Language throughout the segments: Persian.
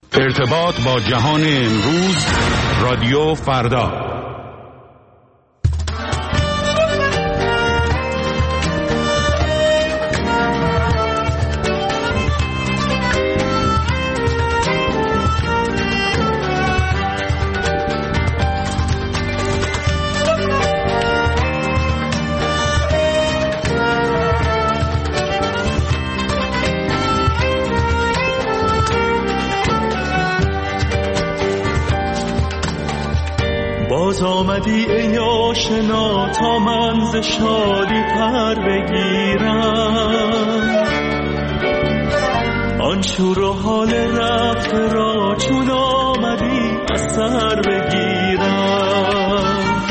ارتباط با جهان امروز، رادیو فردا. باز آمدی ای آشنا تا من ز شادی پر بگیرم، آن شور و حال رفت را چون آمدی از سر بگیرم.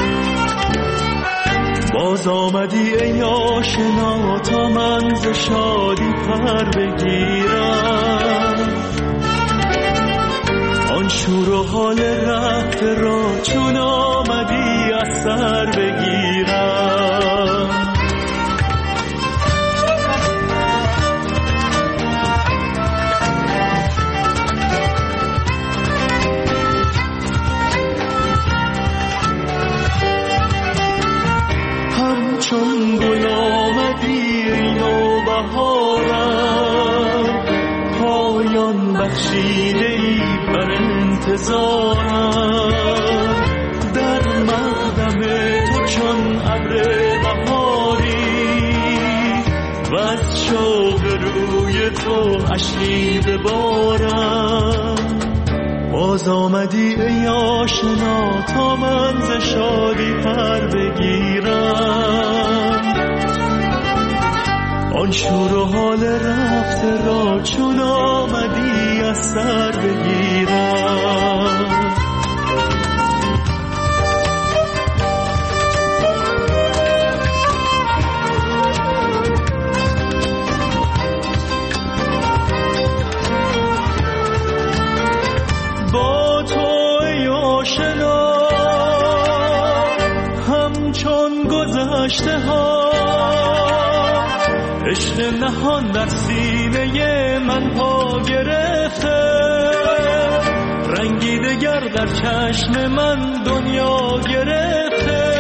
باز آمدی ای آشنا تا من ز شادی پر بگیرم، آن شور و حال رفت را چون آمدی از سر بگیرم. همچون گل آمدی نوبهارم، پایان بخشیده ای بر انتظارم، در مقدم تو چون ابر بهاری و از شوق روی تو اشکی ببارم. باز آمدی ای آشنا تا من ز شادی پر بگیرم، آن شور و حال رفته را چون آمدی از سر بگیرم. با تو ای آشنا همچون گذشته ها، عشق نهان در سینه من پا گرفته، رنگی دگر در چشم من دنیا گرفته.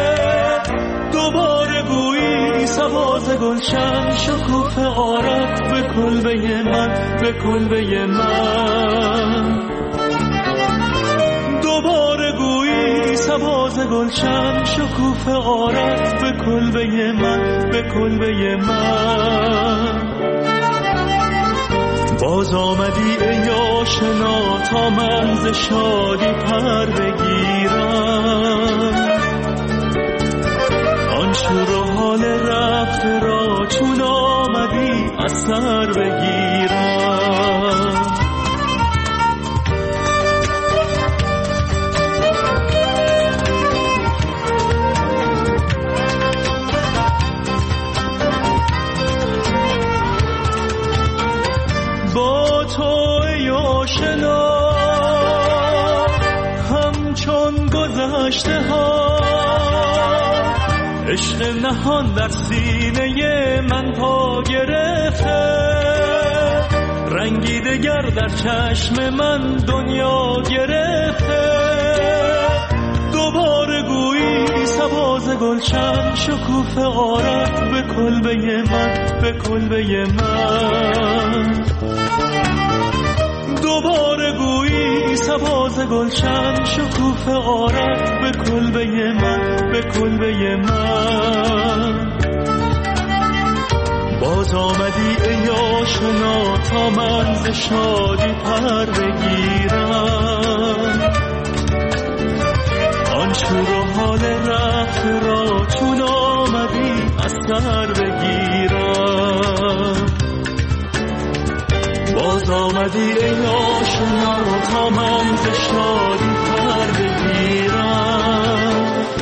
دوباره گویی سباز گلشن شکوفه آرد به کلبه من، به کلبه من. دوباره گویی سباز گلشن شکوفه آرد به کلبه من، به کلبه من. باز آمدی ای آشنا تا من ز شادی پر بگیرم، آن شور و حال رفت را چون آمدی از سر بگیرم. با تو ای آشنا همچون گذشته ها، عشق نهان در سینه من پا گرفته، رنگی دگر در چشم من دنیا گرفته. دوباره گویی سباز گلشن شکوفه آرد به کلبه من، به کلبه من. دوباره گویی سباز گلشن شکوفه آرد به کلبه من، به کلبه من. باز آمدی ای آشنا تا من ز شادی پر بگیرم، آن شور و حال رفت را چون آمدی از سر بگیرم. باز آمدی ای آشنا تا من ز شادی پر بگیرم،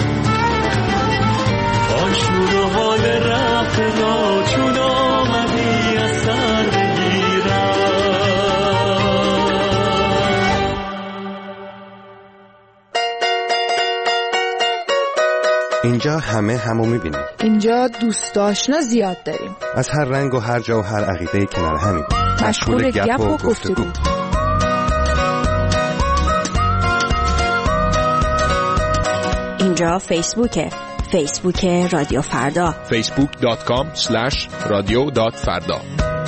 آن شور و حال رفت را چون آمدی از سر بگیرم. اینجا همو میبینیم. اینجا دوست آشنا زیاد داریم، از هر رنگ و هر جا و هر عقیده کنار همیم، مشغول گپ و گفتگو. اینجا فیسبوک رادیو فردا، facebook.com/radio.farda.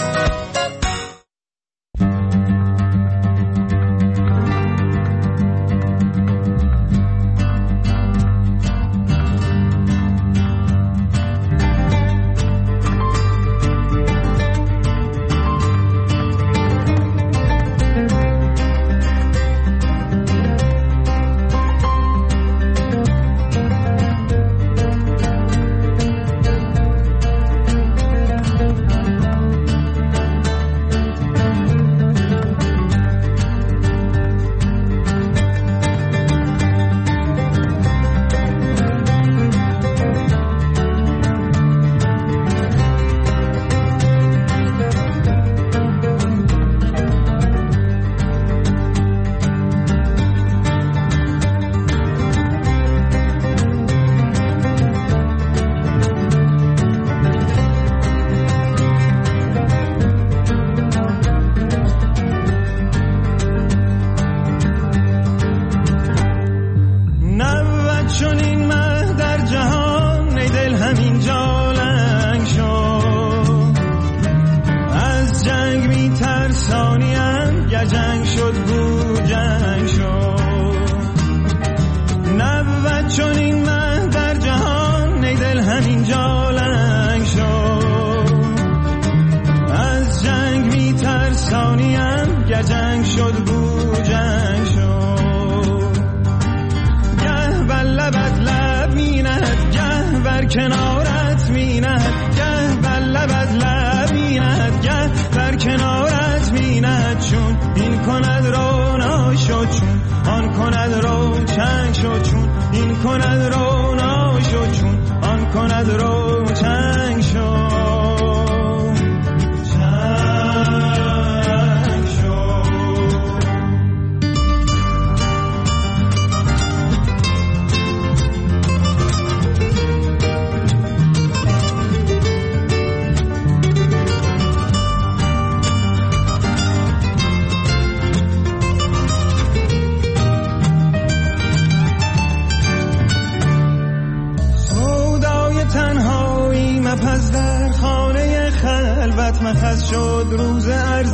مخز شد روز عرض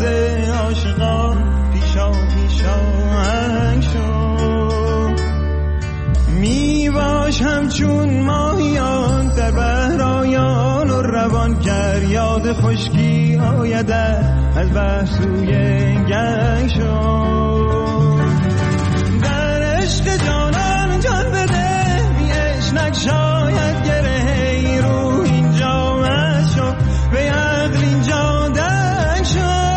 عاشقان، پیشا هنگ شد. می باش همچون ماهیان در بحرایان و روان، گر یاد خشکی آیده از بحر سوی گنگ شد. در عشق جانان جان بده، بی عشق شاید گره روح اینجا مست شد، به عقل اینجا دنگ شد.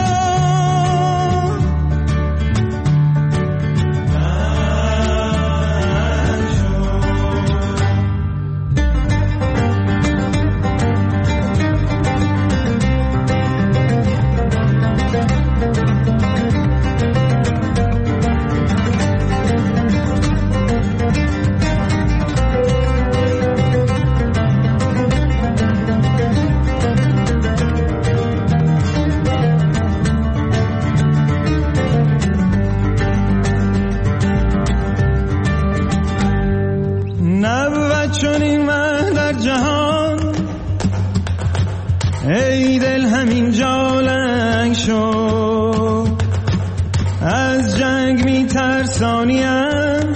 چون این مه در جهان، ای دل همین جا لنگ شد. از جنگ می ترسانیم،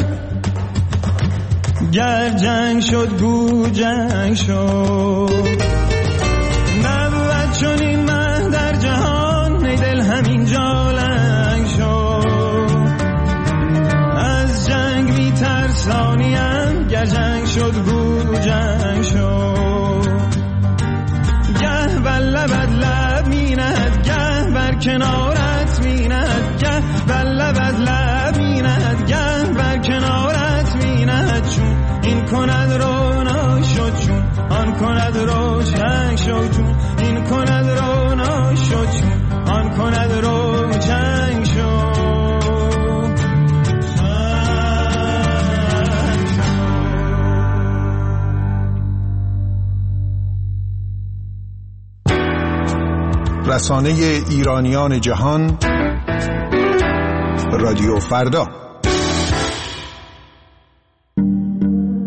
گر جنگ شد گو جنگ شد. نبود چون این مه در جهان، ای دل همین جا لنگ شد. از جنگ می ترسانیم، گر جنگ شد گو جنگ شد. گه بر لبت لب می نهد، گه بر کنارت می نهد، گه بر لبت لب می نهد، گه بر کنارت می نهد. چون این کند رونا شد، چون آن کند روشن شد، چون این کند رونا شد، چون آن کند روشن شد. رسانه ایرانیان جهان، رادیو فردا.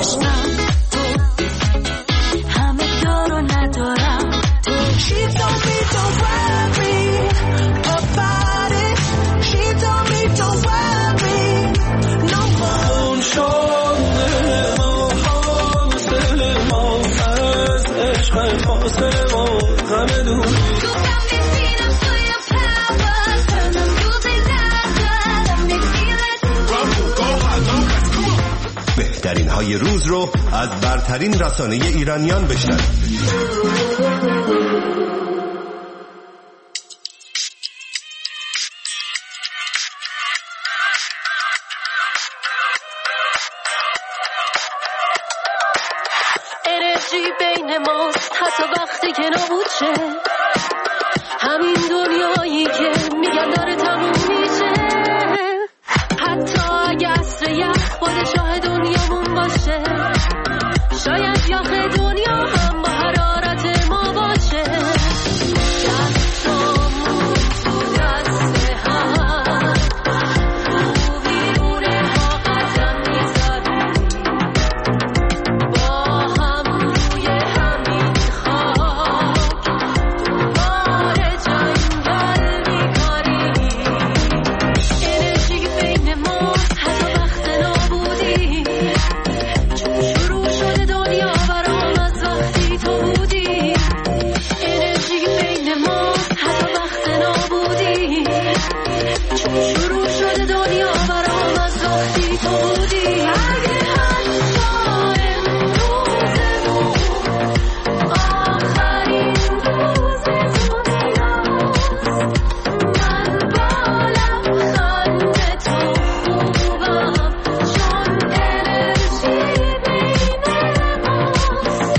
تشنم تو همه دارو ندارم تو She told me don't worry about it She told me don't worry no more فاصله ما همه دور بهترین های روز رو از برترین رسانه ایرانیان بشنوید. انرژی بین ماست حتی وقتی که نبود شه همین دنیایی که میگن داره تموم میشه حتی اگه عصر یخ پادشاه دنیامون باشه شاید یخ دنیا هم با حرارت ما باشه دستامون تو دست هم رو بیرونه ها قدم میذاریم با هم روی همین خاک دوباره جنگل میکاریم انرژی بین ما حتی وقت نابودی چون شروع شده دنیا برام از وقتی تو بودی انرژی بین ما حتی وقت نابودی چون شروع شده دنیا برام از وقتی تو بودی اگه حتی امروزمون آخرین روز دنیاست من با لبخند تو خوبم چون انرژی بین ماست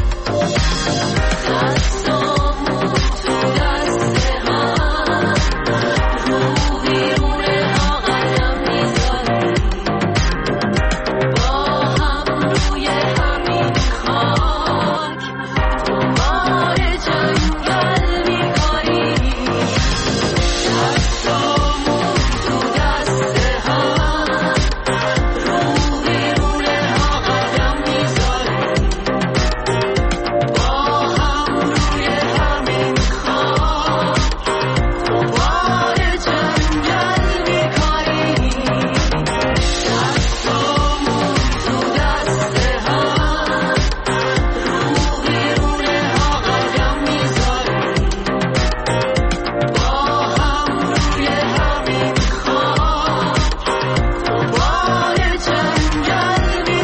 دستامون تو دست هم رو بیرونه ها قدم میذاریم با هم روی همین خاک دوباره جنگل میکاریم دستامون تو دست هم رو بیرونه ها قدم میذاریم با هم روی همین خاک دوباره جنگل میکاریم دستامون تو دست هم رو بیرونه ها قدم میذاریم با هم روی همین خاک دوباره جنگل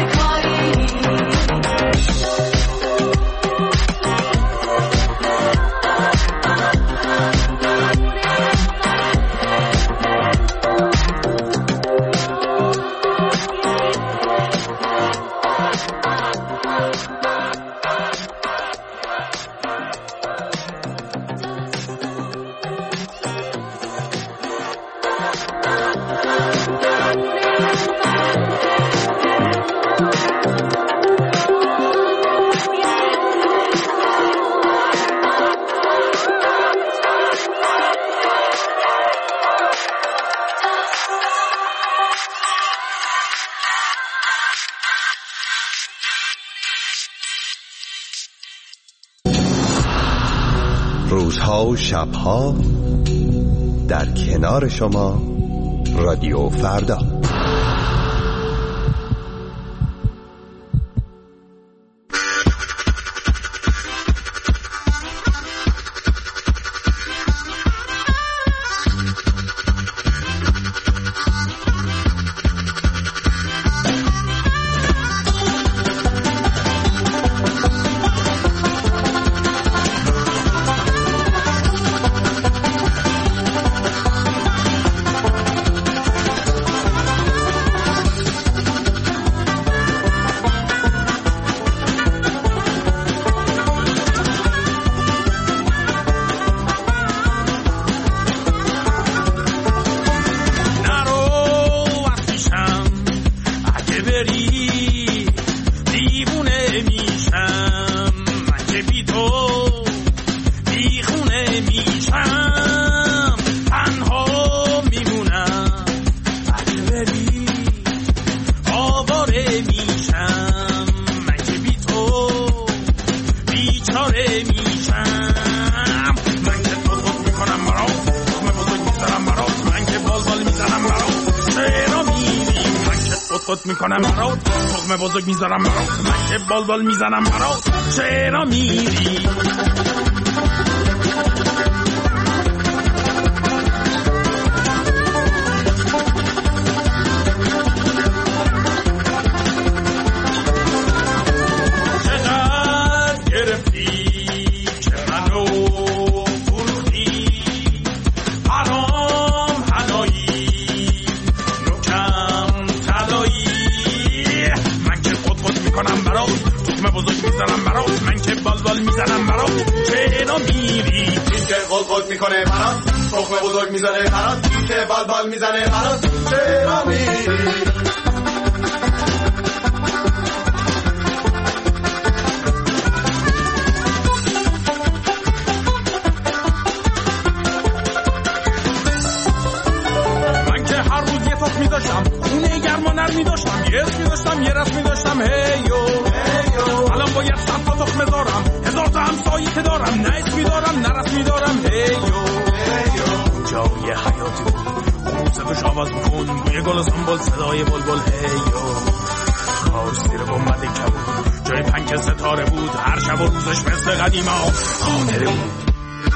روزها و شبها در کنار شما رادیو فردا. قط میکنم برات، تخم بزرگ میذارم برات، من که بال میزنم برات، چرا میری؟ میزنم برات، چرا میری؟ این که قل میکنه برات، تخم بزرگ میزنه برات، این که بال میزنه برات، چرا میری؟ من که هر روز یه تخم میداشتم، خونه گرم و نرمی داشتم، یه اسمی داشتم، یه رسمی داشتم، هیو الان باید 100 تا تخم دارم، 1000 تا همسایه که دارم، نه اسمی دارم نه رسمی دارم، هیو اونجا یه حیاتی بود، خروسه آواز میکن، بوی گل و سنبل، صدای بلبل، هیو کاش زیر گنبد کبود جای پنکه ستاره بود، هر شب و روزش مثل قدیما خاطره بود.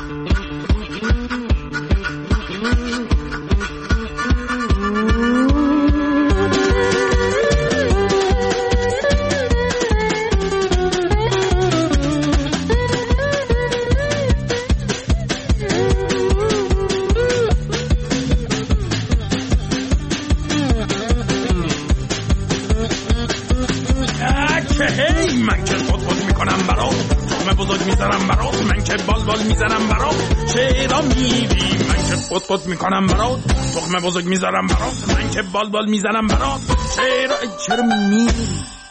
من که قط میکنم برات، تخم بزرگ میزنم برات، من که بال میزنم برات، چرا میری؟ من که قط میکنم برات، تخم بزرگ میزنم برات، من که بال میزنم برات، چرا میری؟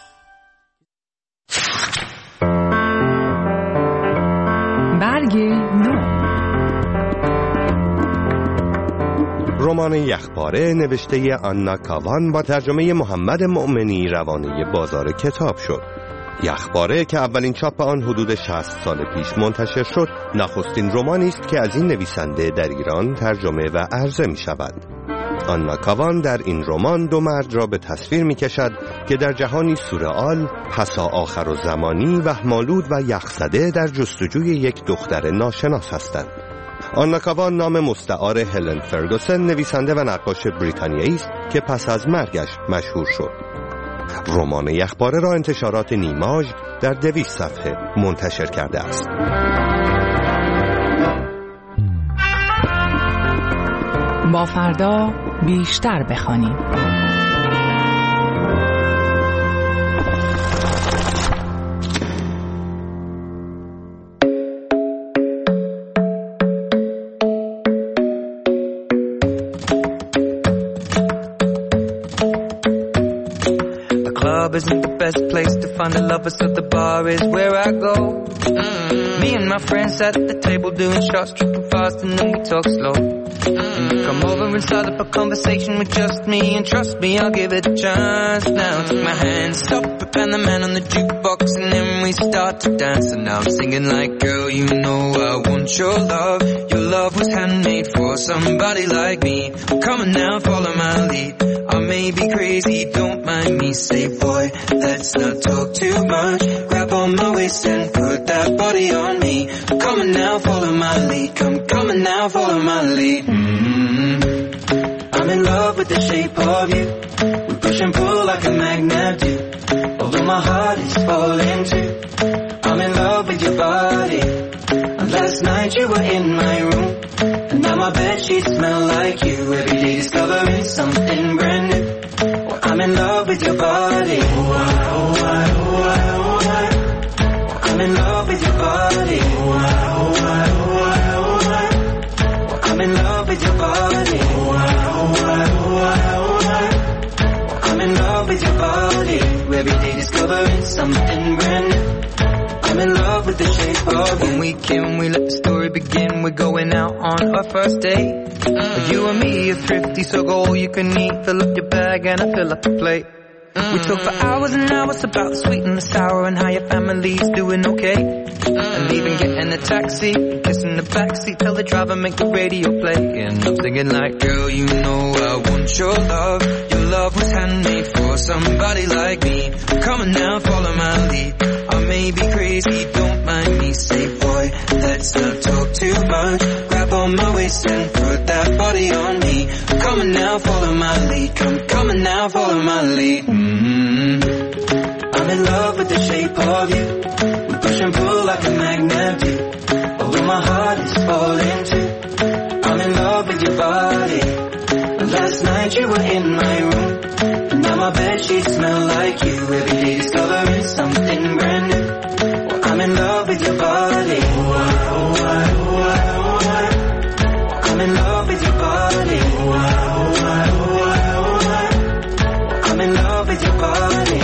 برگ نو. رمان یخباره نوشته آنا کاوان با ترجمه محمد مؤمنی روانه بازار کتاب شد. یخباره که اولین چاپ آن حدود 60 سال پیش منتشر شد، نخستین رمانی است که از این نویسنده در ایران ترجمه و عرضه می شود. آنا کاوان در این رمان دو مرد را به تصویر می کشد که در جهانی سورئال، پسا آخر و زمانی، وهم‌آلود و یخزده در جستجوی یک دختر ناشناس هستند. آنا کاوان نام مستعار هلن فرگوسن، نویسنده و نقاش بریتانیایی است که پس از مرگش مشهور شد. رمان یخباره را انتشارات نیماژ در 200 صفحه منتشر کرده است. با فردا بیشتر بخوانیم. Isn't the best place to find the lovers, so the bar is where I go. Me and my friends at the table doing shots, tripping fast, and then we talk slow. And you come over and start up a conversation with just me, and trust me, I'll give it a chance. Now take my hand, stop it, and the man on the jukebox, and then we start to dance. And now I'm singing like, girl, you know I want your love. Your love was handmade for somebody like me. Come on now, follow my lead. I may be crazy, don't mind me. Say, boy, let's not talk too much. Grab on my waist and put that body on me. Come on now, follow my lead. Come on now, follow my lead. I'm in love with the shape of you. We push and pull like a magnet do. Although my heart is falling too. I'm in love with your body. And last night you were in my room. And now my bedsheets smell like you. Every day discovering something brand new. I'm in love with your body. Oh, I, oh, I, oh, I, oh, I. I'm in love with your body. Oh, I, oh, I, oh, I, oh, I. I'm in love with your body. Oh, I, oh, I, oh, I, oh, I. I'm in love with your body. Every day discovering something brand new. I'm in love with the shape of you. When we came, we let the story begin. We're going out on our first date. You and me are thrifty, so go all you can eat. Fill up your bag and I fill up the plate. We talk for hours and hours about the sweet and the sour and how your family's doing okay. And even getting a taxi, kissing the backseat, tell the driver make the radio play. And I'm thinking like, girl, you know I want your love. Your love was handmade for somebody like me. Come on now, follow my lead. I may be crazy, don't mind me. Say, boy, let's not talk too much. Grab on my waist and put that body on me. Come on now, follow my lead. Come on now, follow my lead. I'm in love with the shape of you. We push and pull like a magnet do. Although my heart is falling too. I'm in love with your body. Last night you were in my room. And now my bedsheets smell like you. Every day discovering something brand new. Well, I'm in love with your body. I'm in love with your body. I'm in love with your body.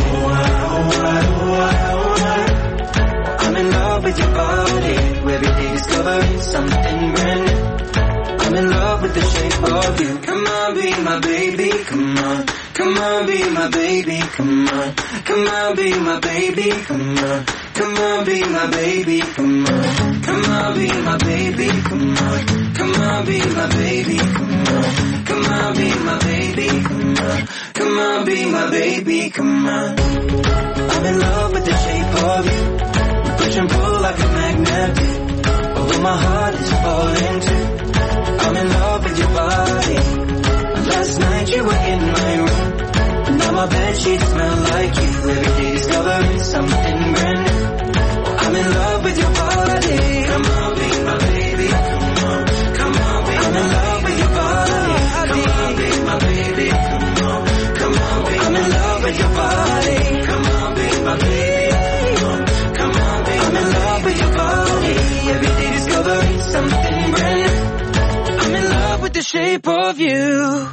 I'm in love with your body. Every day discovering something brand new. I'm in love with the shape of you. Come on, be my baby, come on. Come on, be my baby, come on. Come on, be my baby, come on. Come on, be my baby, come on. Come on, be my baby, come on. Come on, be my baby, come on. Come on, be my baby, come on. Come on, be my baby, come on. I'm in love with the shape of you. We push and pull like a magnet do. Although my heart is falling too. I'm in love with your body. Last night you were in my room. And now my bedsheets smell like you. Every day discovering something brand new. I'm in love with your body. Come on, be my baby. Come on, come on, be I'm in love with your body. Come on, be my baby. Come on, come on, be I'm in love with your body. Come on, be my baby. Come on, be I'm in love with your body. Every day discovering something brand new. I'm in love with the shape of you.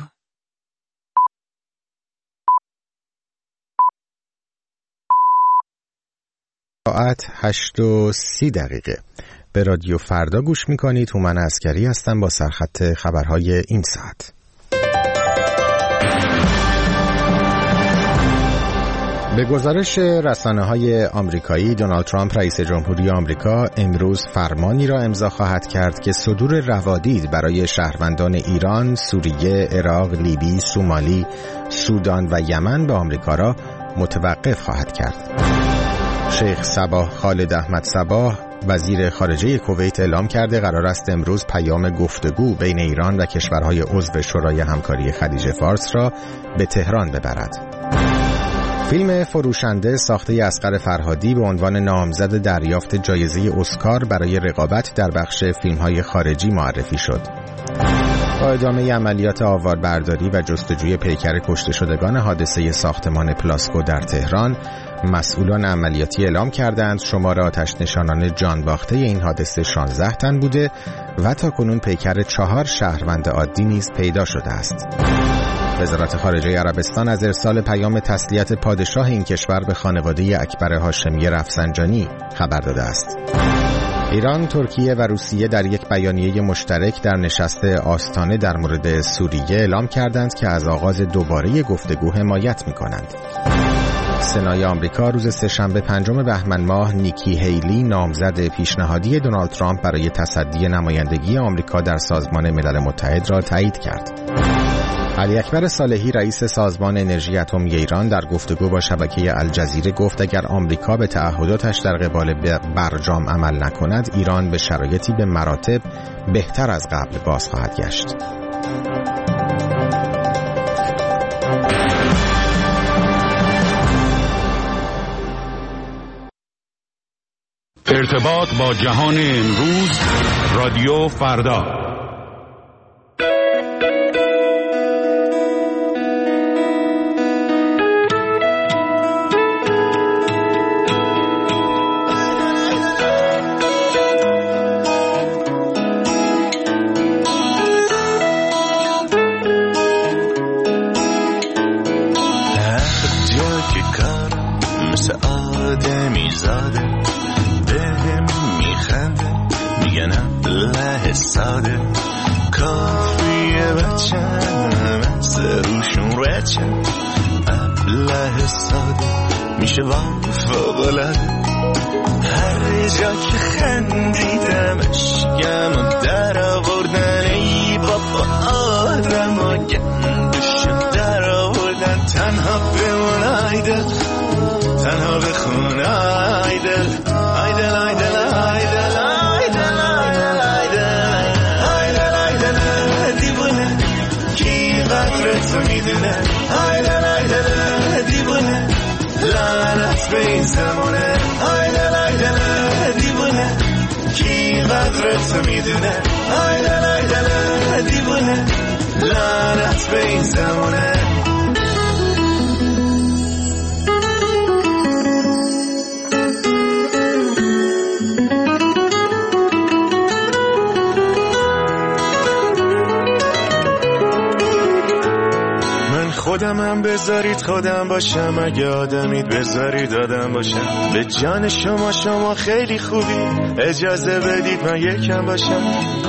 ساعت 8:30 به رادیو فردا گوش میکنید. هومن عسکری هستم با سرخط خبرهای این ساعت. به گزارش رسانه‌های آمریکایی، دونالد ترامپ رئیس جمهوری آمریکا امروز فرمانی را امضا خواهد کرد که صدور روادید برای شهروندان ایران، سوریه، عراق، لیبی، سومالی، سودان و یمن به آمریکا را متوقف خواهد کرد. شیخ صباح خالد احمد صباح وزیر خارجه کویت اعلام کرده قرار است امروز پیام گفتگو بین ایران و کشورهای عضو شورای همکاری خلیج فارس را به تهران ببرد. فیلم فروشنده ساخته اصغر فرهادی به عنوان نامزد دریافت جایزه اسکار برای رقابت در بخش فیلم‌های خارجی معرفی شد. با ادامه عملیات آواربرداری و جستجوی پیکر کشته شدگان حادثه ساختمان پلاسکو در تهران، مسئولان عملیاتی اعلام کردند شمار آتش نشانان جان باخته این حادثه 16 تن بوده و تاکنون پیکر 4 شهروند عادی نیز پیدا شده است. وزارت خارجه عربستان از ارسال پیام تسلیت پادشاه این کشور به خانواده اکبر هاشمی رفسنجانی خبر داده است. ایران، ترکیه و روسیه در یک بیانیه مشترک در نشست آستانه در مورد سوریه اعلام کردند که از آغاز دوباره گفتگو حمایت می‌کنند. سنای آمریکا روز سه‌شنبه 5 بهمن ماه نیکی هیلی نامزد پیشنهادی دونالد ترامپ برای تصدی نمایندگی آمریکا در سازمان ملل متحد را تایید کرد. علی اکبر صالحی رئیس سازمان انرژی اتمی ایران در گفتگو با شبکه الجزیره گفت اگر آمریکا به تعهداتش در قبال برجام عمل نکند ایران به شرایطی به مراتب بهتر از قبل باز خواهد گشت. ارتباط با جهان امروز، رادیو فردا. میشه فوق‌العاده هر جا که خندیدمش گم و در آوردن ای بابا آدم و گندشو در آوردن تنها بمون آیدل تنها بخون آیدل آیدل آیدل آیدل آیدل آیدل آیدل دیوونه کی قدر تو میدونه آیدل آیدل دیوونه لعنت به این زمونه آیدل آیدل دیوونه کی قدر تو میدونه آیدل آیدل دیوونه لعنت به این زمونه خودمم بذارید خودم باشم اگه آدمید بذارید آدم باشم به جان شما خیلی خوبی اجازه بدید من یکم باشم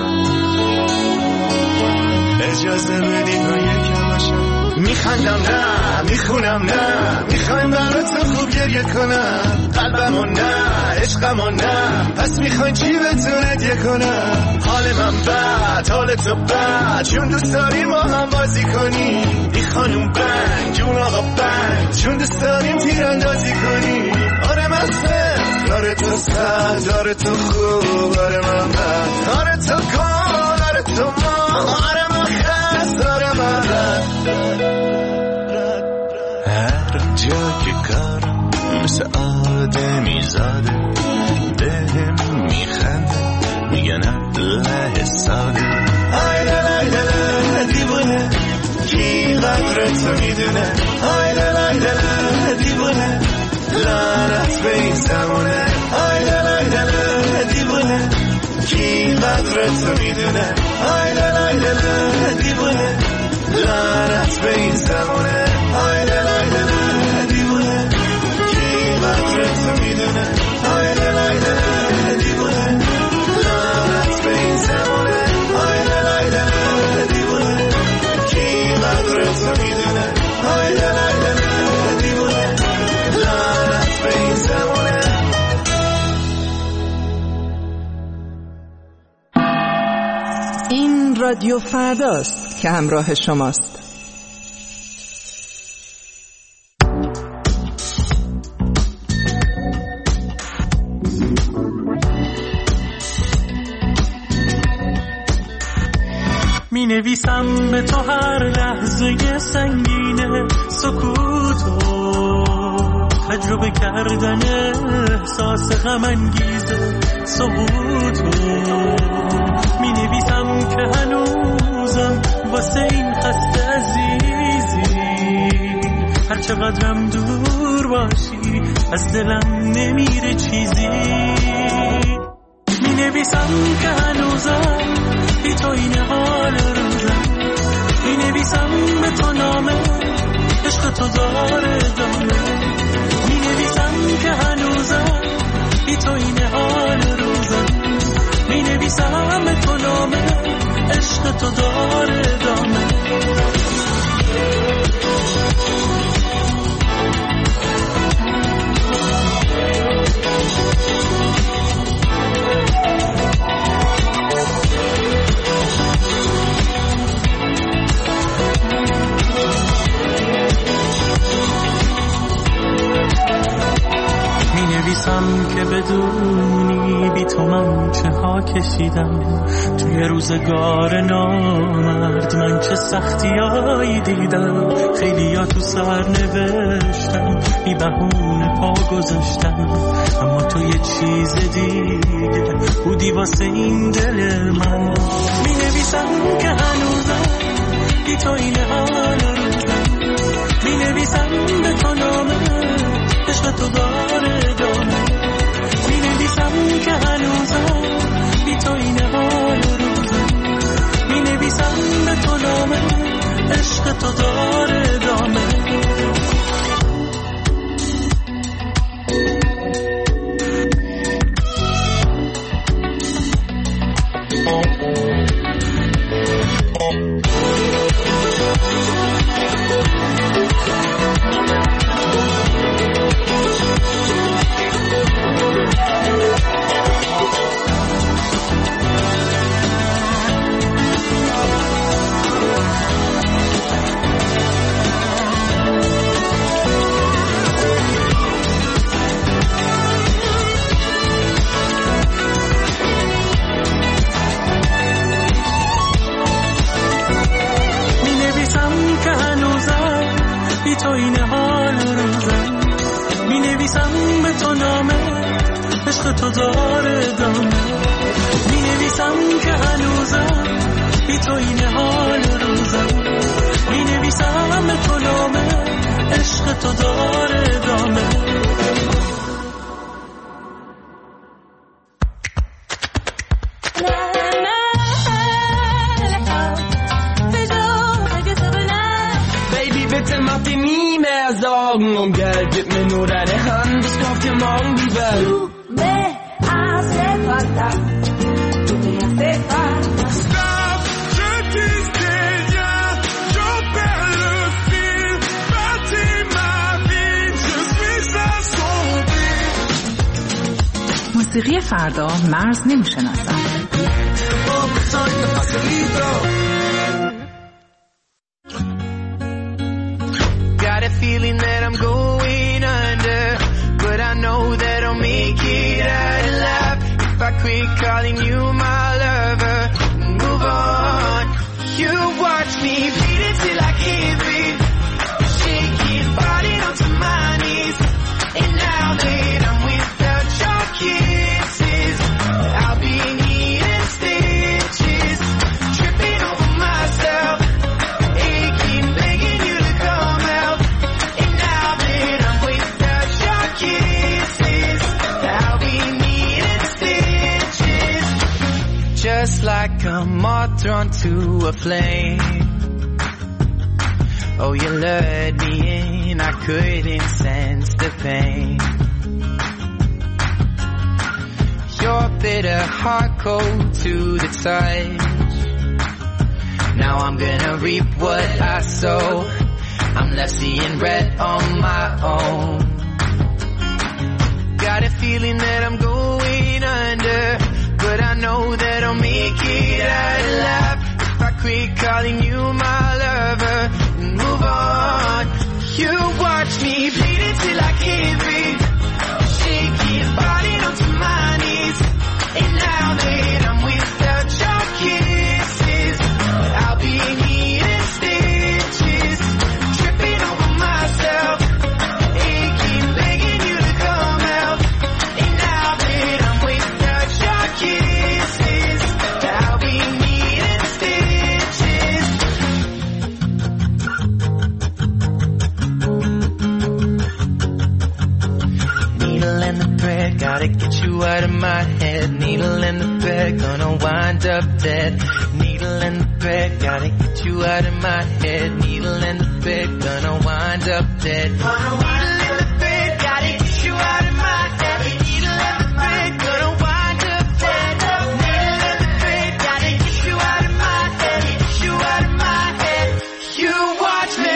اجازه بدید من یکم باشم میخندم نه میخونم نه میخوایم براتون خوب گریه کنم قلبمو نه عشقمو نه پس میخواین چی بهتون هدیه کنم حال من بد حال تو بد چون دوست داریم ما هم بازی کنیم این خانوم بنگ جون آقا بنگ چون دوست داریم تیراندازی کنیم آره من سفت آره تو سد آره تو خوب آره من بد آره تو کن آره تو ما آره من خست آره من هر جا که کارم مثل آدمی زاده بهم میخنده میگن الله ساده آیدل آیدل دیوونه کی قدر تو میدونه آیدل آیدل دیوونه لعنت به این زمونه آیدل آیدل دیوونه کی قدر تو میدونه آیدل آیدل دیوونه لعنت به این زمونه آیدل آیدل دیوونه کی قدر تو میدونه آیدل آیدل دیوونه لعنت به این زمونه آیدل آیدل دیوونه کی قدر تو میدونه آیدل آیدل دیوونه لعنت به این زمونه. این رادیو فرداست که همراه شماست. می نویسم به تو هر لحظه سنگینه سکوتو تجربه کردن احساس غم انگیزه سقوطو می نویسم که هنوزم واسه این خسته عزیزی هر چقدرم دور باشی از دلم نمیره چیزی می نویسم که هنوزم بی تو این حال روزم می نویسم به تو نامه عشق تو داره دامه می نویسم که هنوزم بی تو این حال روزم می نویسم به تو نامه عشق تو داره دامه که بدونی بی تو من چه ها کشیدم توی روزگار نامرد من چه سختیایی دیدم خیلی ها تو سر نوشتم بی بهونه پا گذاشتم اما تو یه چیز دیگه بودی واسه این دل من می نویسم که هنوزم بی تو این حال روزم می نویسم به تو نامه عشق تو داره دامه می نویسم که هنوزم بی تو این حال روزم می نویسم به تو نامه عشق تو داره دامه تو نامه عشق تو داره ادامه. می نویسم که هنوزم بی تو این حال روزم. می نویسم به تو نامه عشق تو داره ادامه. Till me mehr Sorgen um Geld, gib mir nur deine Hand, ich kauf dir morgen die Welt. Du me hace falta, du me hace falta. Stop, je disais rien, je perds le fil, bâtis ma vie, je suis assombri. موسیقی فردا مرز نمیشناسم. Feeling that I'm going under, but I know that I'll make it out alive if I quit calling you my lover and move on. You watch me bleed until I can't breathe, shaking, falling onto my knees, and now that I'm without your kisses, I'll be needing stitches, tripping over myself, aching, begging you to come out. Just like a moth drawn to a flame. Oh, you lured me in, I couldn't sense the pain. Your bitter heart cold to the touch. Now I'm gonna reap what I sow. I'm left seeing red on my own. Got a feeling that I'm going under, but I know that I'll make it out alive if I quit calling you my lover and move on. You watch me bleed until I can't breathe, shaking, falling onto my knees, and now that I'm without your kisses, I'll be needing stitches, tripping over myself, aching, begging you to come out, and now that I'm without your kisses, I'll be needing stitches. Needle and the thread, gotta get you out of my head. Needle and the thread, gonna wind up dead. Needle and the thread, gotta get you out of my head. Needle and the thread, gonna wind up dead. Needle and the thread, gotta get you out of my head. Needle and the thread, gonna wind up dead. Needle and the thread, gotta get you out of my head. Get you out of my head. You watch me.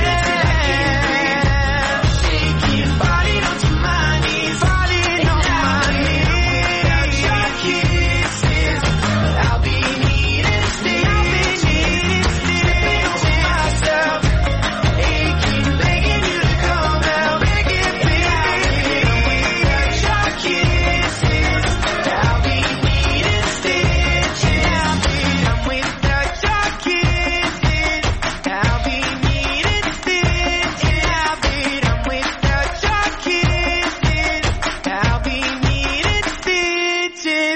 Shaking, falling onto my knees, falling on my knees. Your kisses, I'll be needing stitches, tripping over myself, aching, begging you to come out, begging, begging. Your kisses, I'll be needing stitches. I'm without your kisses, I'll be needing stitches. I'm without your kisses, I'll be needing stitches.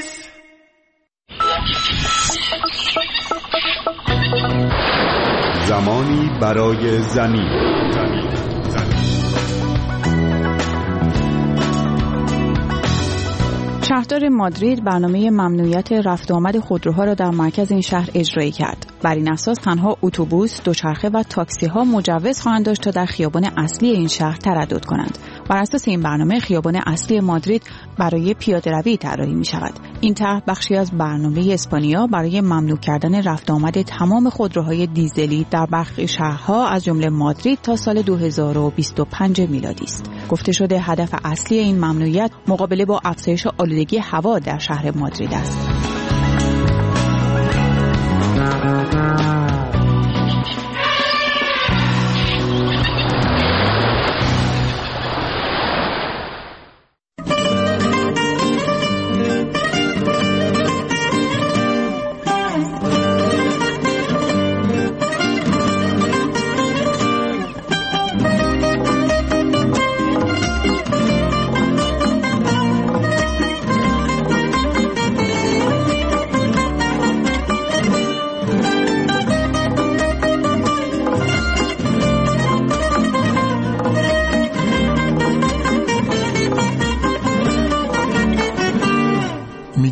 زمانی برای زمین. شهردار مادرید برنامه ممنوعیت رفت و آمد خودروها را در مرکز این شهر اجرایی کرد. بر این اساس تنها اتوبوس، دوچرخه و تاکسی‌ها مجوز خواهند داشت تا در خیابان اصلی این شهر تردد کنند. بر اساس این برنامه خیابان اصلی مادرید برای پیاده‌روی طراحی می‌شود. این طرح بخشی از برنامه اسپانیا برای ممنوع کردن رفت و آمد تمام خودروهای دیزلی در برخی شهرها از جمله مادرید تا سال 2025 میلادی است. گفته شده هدف اصلی این ممنوعیت مقابله با افزایش آلودگی هوا در شهر مادرید است.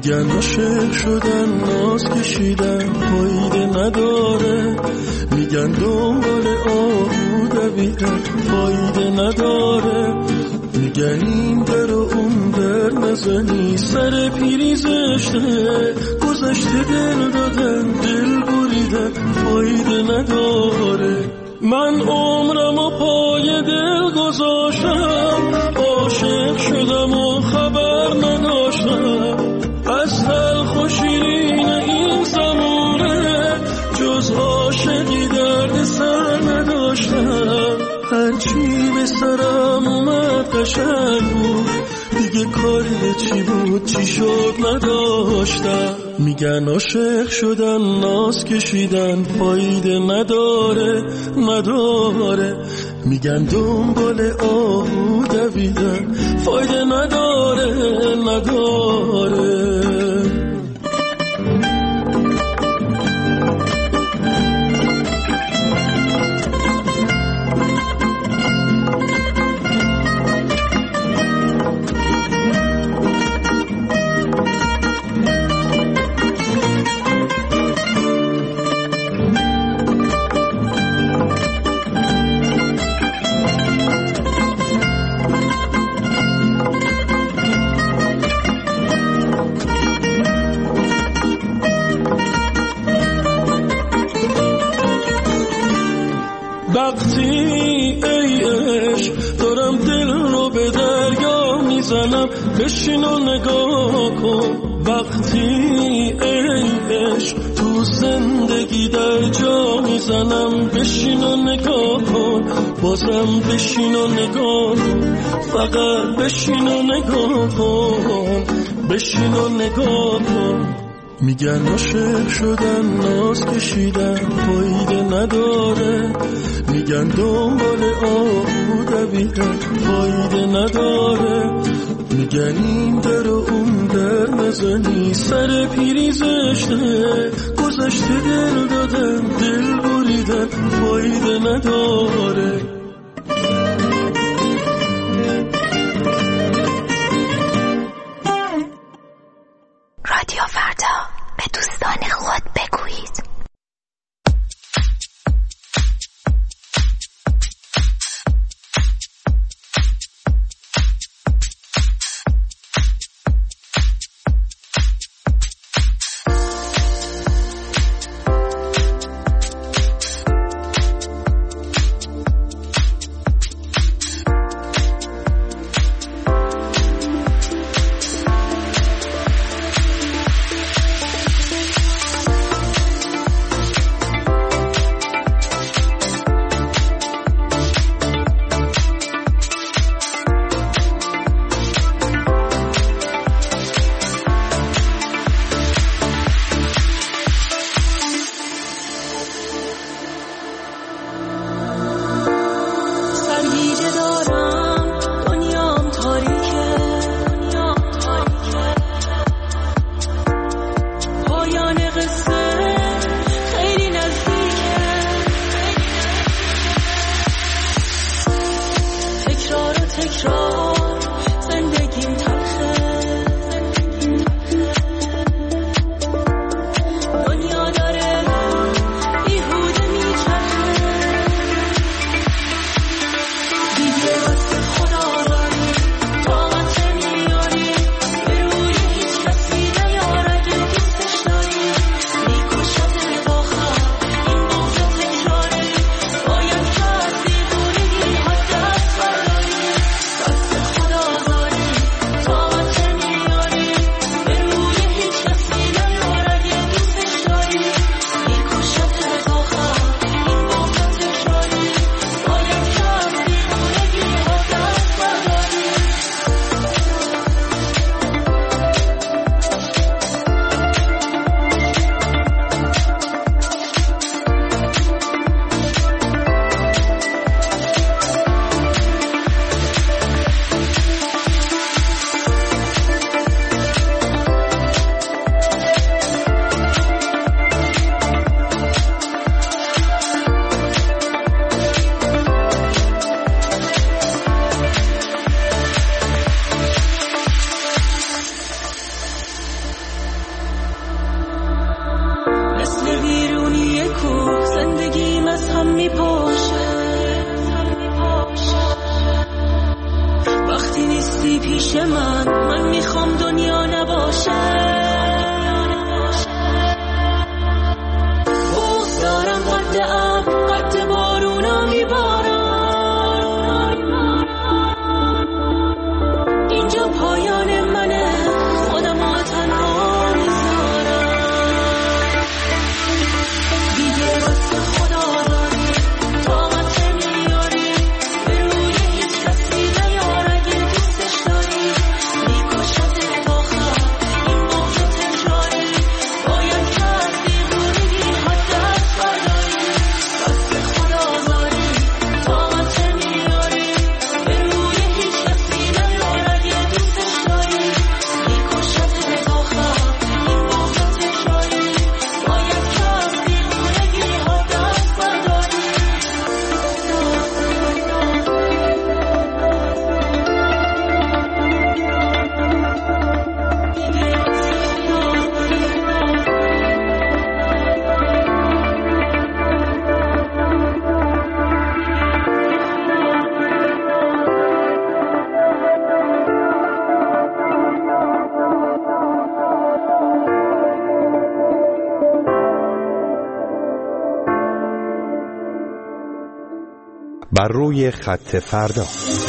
میگن عاشق شدن ناز کشیدن فایده نداره، میگن دنبال آهو دویدن فایده نداره، میگن این در و اون در نزنی سر پیری زشته، گذشته دل دادن دل بریدن فایده نداره. من عمرم و پای دل گذاشتم، عاشق شدم و خبر نداشتم از تلخ و شیرین این زمونه، جز عاشقی درد سر نداشتم. هرچی به سرم اومد قشنگ بود، دیگه کاری به چی بود چی شد نداشتم. میگن عاشق شدن ناز کشیدن فایده نداره نداره، میگن دنبال آهو دویدن فایده نداره نداره. وقتی ای عشق دارم دل رو به دریا میزنم، بشین و نگاه کن. وقتی ای عشق تو زندگی در جا میزنم، بشین و نگاه کن. بازم بشین و نگاه کن، فقط بشین و نگاه کن، بشین و نگاه کن. میگن عاشق شدن ناز کشیدن فایده نداره، میگن دنبال آهو دویدن فایده نداره، میگن این در و اون در نزنی سر پیری زشته، گذشته دل دادن دل بریدن فایده نداره. رادیو فردا، به دوستان خود بگویید. میخوام دنیا نباشه. بغض دارم قد بارونا میبارم. اینجا پایان منه، خودم ها تنها میذارم. دیگه واسه خدا داری طاقت نمیاری، به روی هیچ کسی نیار اگه دوستش داری. میکشت تا خط این بغض تجاری، باید کرد دیوونگی حد دست برداری. واسه خدا داری طاقت نمیاری، به روی هیچ کسی نیار اگه دوستش داری. میکشت تا خط این بغض تجاری، باید کرد دیوونگی حد دست برداری. بر روی خط فردا.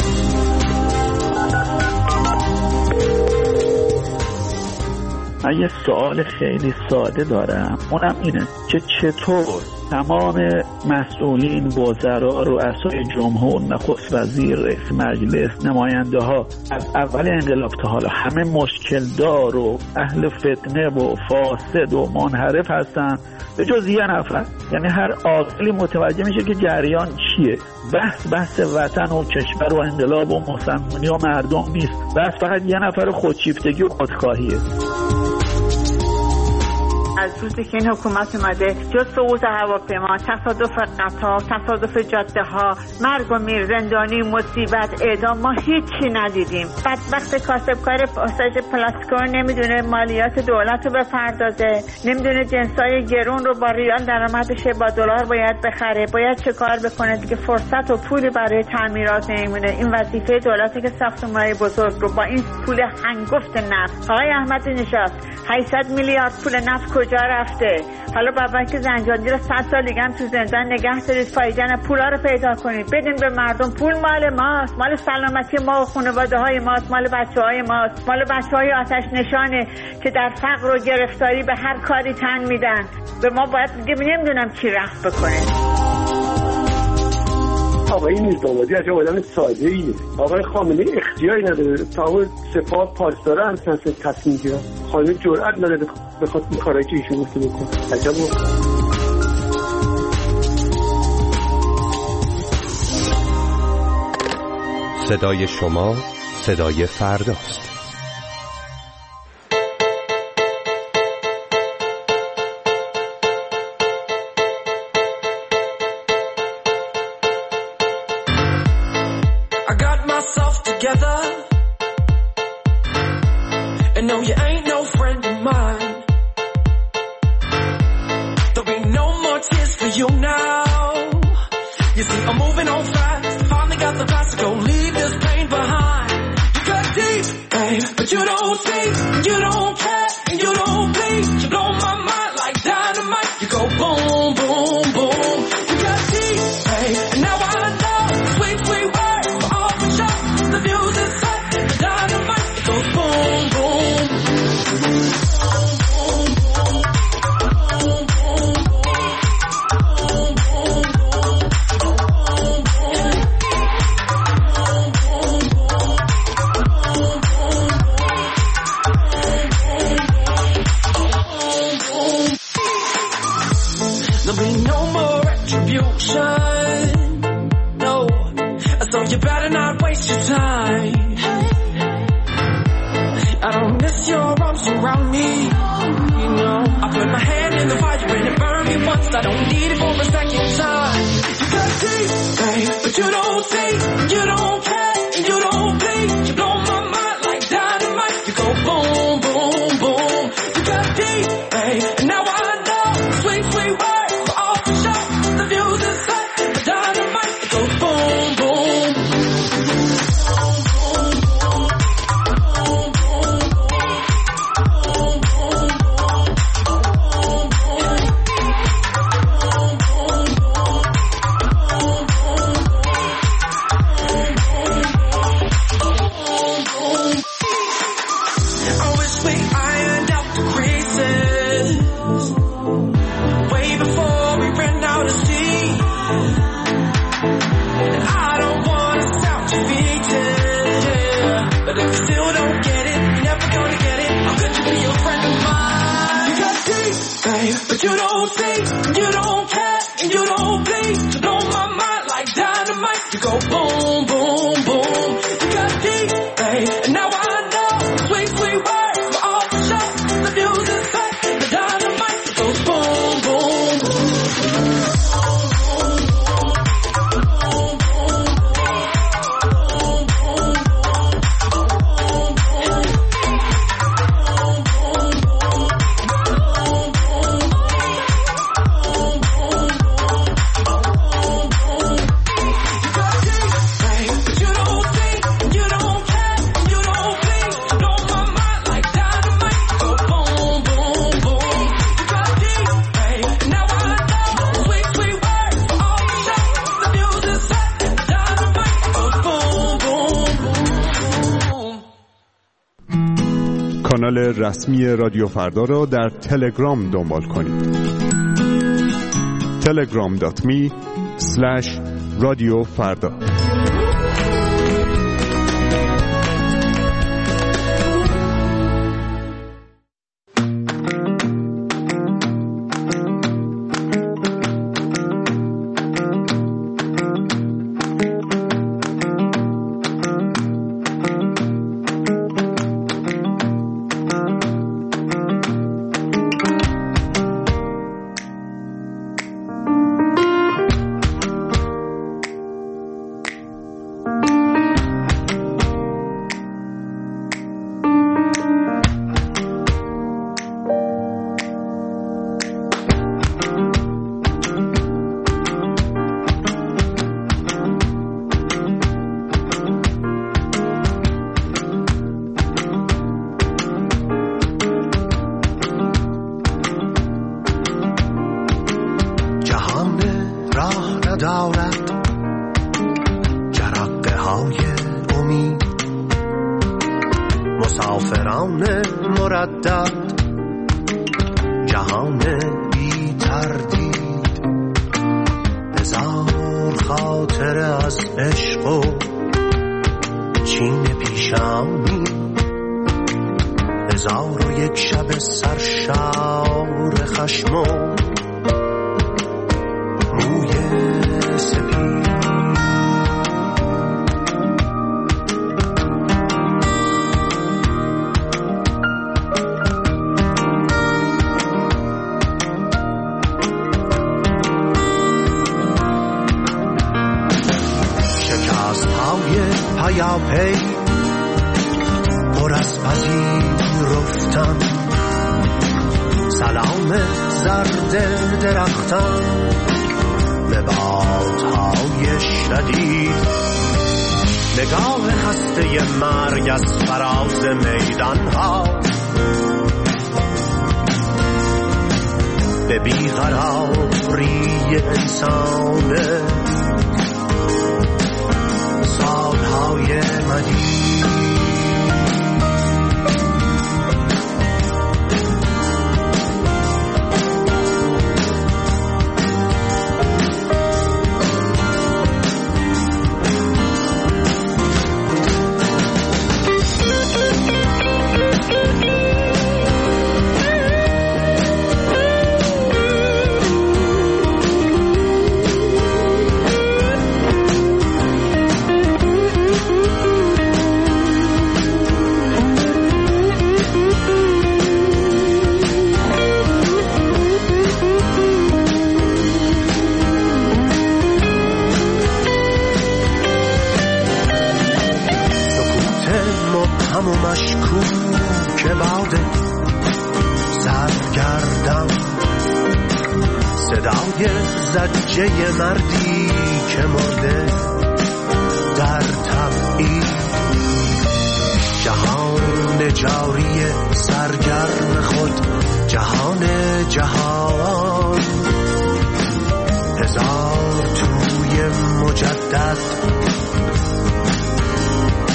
من یه سوال خیلی ساده دارم، اونم اینه که چطور تمام مسئولین، وزرا، رؤسای جمهور، نخست وزیر، رئیس مجلس، نماینده ها از اول انقلاب تا حالا همه مشکل دار و اهل فتنه و فاسد و منحرف هستن به جز یه نفر. یعنی هر عاقلی متوجه میشه که جریان چیه. بحث وطن و کشور و انقلاب و مسلمانی و مردم نیست، بس فقط یه نفر خودشیفتگی و خودخواهیه. از روزی که این حکومت اومده جز سقوط هواپیما، تصادف قطار، تصادف جاده ها، مرگ و میر، زندانی، مصیبت، اعدام، ما هیچی ندیدیم. بدبخت کاسبکار پاساژ پلاستیکو نمیدونه مالیات دولت رو بپردازه، نمیدونه جنسای گرون رو با ریال درآمدشه با دلار باید بخره، باید چه کار بکنه دیگه. فرصت و پولی برای تعمیرات نمیمونه. این وظیفه دولته که ساختمان‌های بزرگ رو با این پول هنگفت نفت، آقای احمدی نژاد 800 میلیارد پول نفت کجا رفته؟ حالا بابا که زنجانی رو 100 سال دیگه هم تو زندان نگه دارید، فایده نه، پولا رو پیدا کنید بدین به مردم. پول مال ماست، مال سلامتی ما و خانواده های ماست، مال بچه های ماست، مال بچه های آتش نشانه که در فقر و گرفتاری به هر کاری تن میدن. به ما باید دیگه نمیدونم چی رفت بکنه. آقای نظام‌آبادی عجب آدم ساده‌ایه. آقای خامنه‌ای اختیاری نداره، تمام سپاه پاسدارا هم تصمیم گیرن. خامنه‌ای جرئت نداره بخواد این کارایی که ایشون گفته بکنه. عجبه. صدای شما صدای فرداست. you don't see, you don't care, and you don't bleed. You blow my mind like dynamite. You go boom, boom, boom. You got deep, babe, and now I know. Sweet, sweet words for all the show. The music's back, the dynamite. It goes boom, boom, boom. کانال رسمی رادیو فردا را در تلگرام دنبال کنید. telegram.me/رادیوفردا.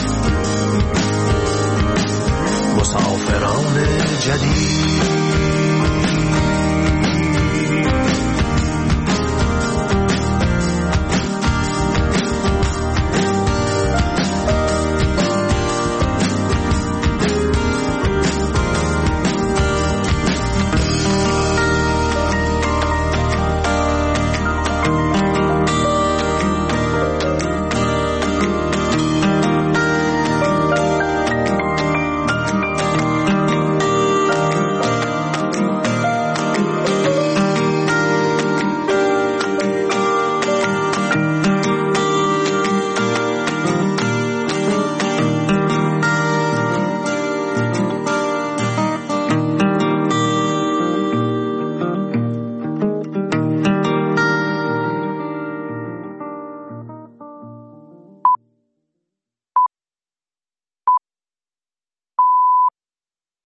مسافران جدید